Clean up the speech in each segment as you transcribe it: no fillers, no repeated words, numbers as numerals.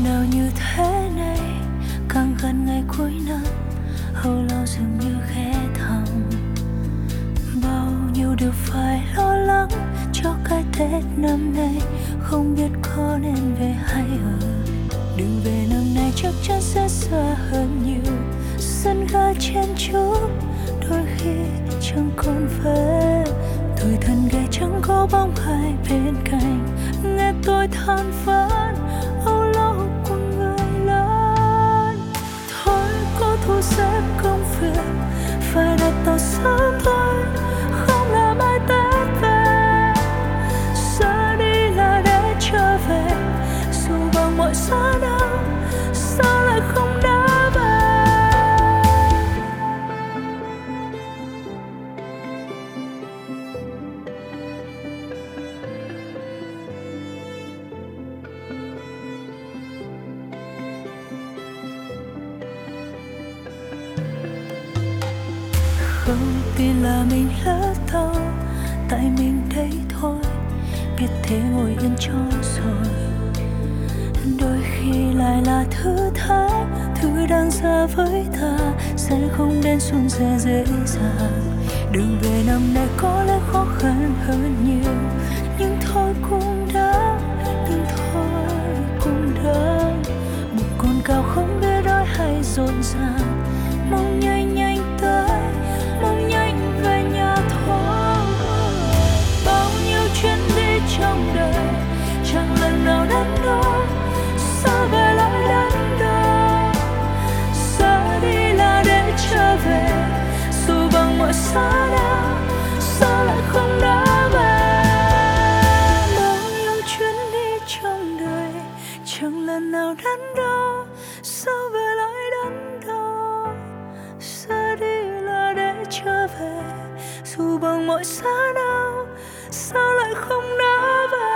nào như thế này, càng gần ngày cuối năm âu lo dường như ghé thăm. Bao nhiêu điều phải lo lắng cho cái Tết năm nay, không biết có nên về hay ở. Đừng về năm nay chắc chắn sẽ xa hơn nhiều. Sân ga chen chúc đôi khi chẳng còn về, tuổi thân ghé chẳng có bóng ai bên cạnh. Nghe tôi than vãn âu lo của người lớn. Thôi có thu xếp công việc phải đặt tàu sớm thôi, không làm ai Tết về. Xa đi là để trở về, dù bằng mọi giá nào sao lại không đã về. Không tin là mình lỡ đâu, tại mình đây thôi, biết thế ngồi yên cho rồi. Đôi khi lại là thứ thái, thứ đang xa với ta sẽ không đến suôn sẻ dễ dàng. Đừng về năm nay có lẽ khó khăn hơn nhiều, nhưng thôi cũng đã, nhưng thôi cũng đã. Một con cao không biết đói hay rộn ràng, mong nhanh nhanh tới, mong nhanh về nhà thôi. Bao nhiêu chuyến đi trong đời chẳng lần nào đắn đo, sao về lại đắn đo. Xa đi là để trở về, dù bằng mọi giá nào sao lại không đã về. Bao nhiêu chuyến đi trong đời chẳng lần nào đắn đo, sao về lại đắn đo. Xa đi là để trở về, dù bằng mọi giá nào sao lại không đã về.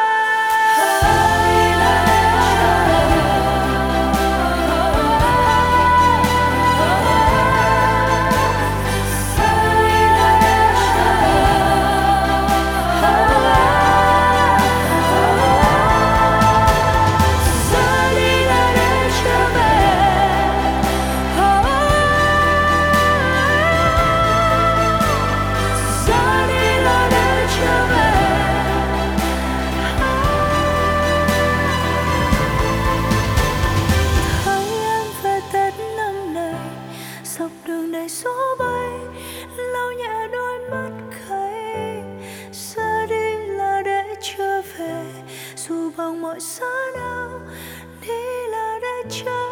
Dọc đường đầy gió bay lau nhẹ đôi mắt cay. Xa đi là để trở về, dù bằng mọi giá nào đi là để trở về.